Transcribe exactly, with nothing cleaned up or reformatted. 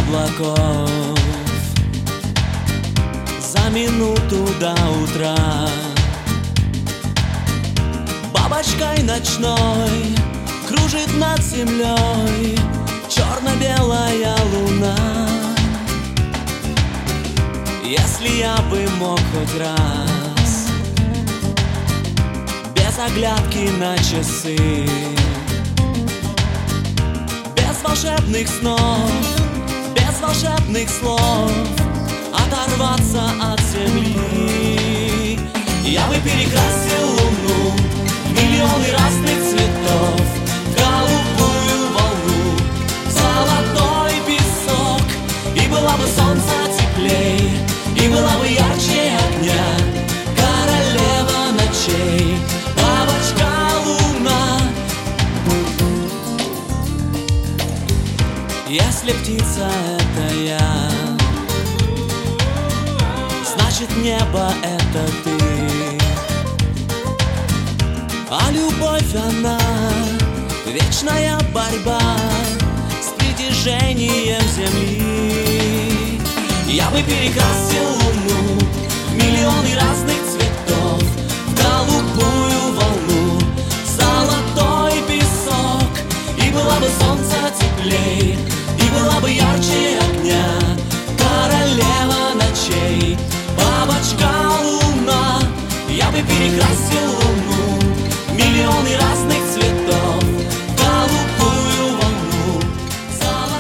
облаков за минуту до утра. Бабочкой ночной кружит над землей черно-белая луна. Если я бы мог хоть раз без оглядки на часы, без волшебных снов, без волшебных слов оторваться от земли, я бы перекрасил луну в миллионы разных цветов, голубую волну, золотой песок. И было бы солнце теплей, и была бы ярче огня, королева ночей, бабочка луна. Если птица — это я, значит небо — это ты. А любовь она — вечная борьба с притяжением земли. Я бы перекрасил луну в миллионы раз